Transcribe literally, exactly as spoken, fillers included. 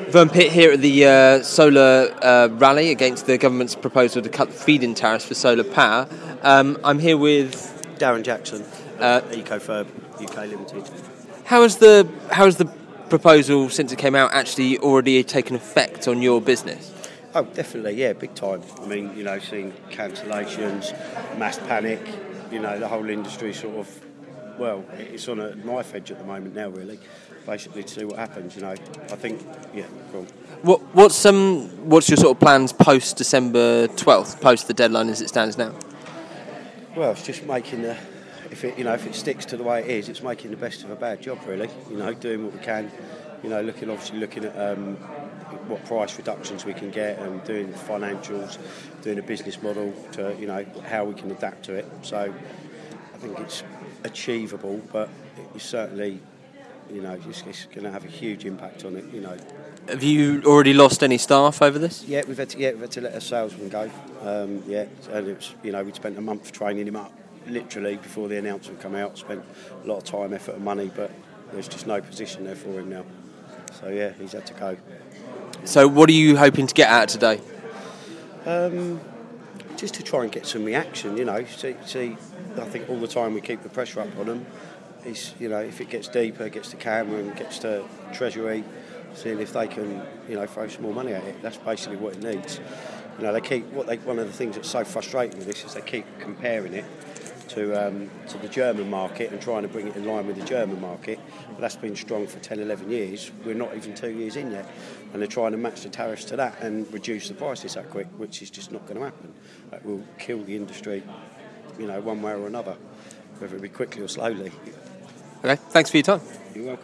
Vern Pitt here at the uh, solar uh, rally against the government's proposal to cut the feed-in tariffs for solar power. Um, I'm here with Darren Jackson, uh, EcoFurb U K Limited. How has the how has the proposal, since it came out, actually already taken effect on your business? Oh, definitely, yeah, big time. I mean, you know, seeing cancellations, mass panic, you know, the whole industry sort of, well, it's on a knife edge at the moment now, really, basically, to see what happens, you know. I think, yeah, go on. What, what's, um, what's your sort of plans post-December twelfth, post the deadline as it stands now? Well, it's just making the, if it, you know, if it sticks to the way it is, it's making the best of a bad job, really, you know, doing what we can, you know, looking, obviously looking at um, what price reductions we can get and doing financials, doing a business model to, you know, how we can adapt to it. So I think it's achievable, but it's certainly, you know, it's, it's going to have a huge impact on it, you know. Have you already lost any staff over this? Yeah, we've had to, yeah, we've had to let our salesman go. Um, yeah, and it's, you know, we'd spent a month training him up, literally, before the announcement come out. Spent a lot of time, effort and money, but there's just no position there for him now. So, yeah, he's had to go. So what are you hoping to get out today? Um, just to try and get some reaction, you know. See, see, I think all the time we keep the pressure up on them. It's, you know, if it gets deeper, gets to Cameron, gets to Treasury, seeing if they can, you know, throw some more money at it. That's basically what it needs. You know, they keep what they. One of the things that's so frustrating with this is they keep comparing it to um, to the German market and trying to bring it in line with the German market. But that's been strong for ten, eleven years. We're not even two years in yet, and they're trying to match the tariffs to that and reduce the prices that quick, which is just not going to happen. That will kill the industry, you know, one way or another, whether it be quickly or slowly. Okay, thanks for your time. You're welcome.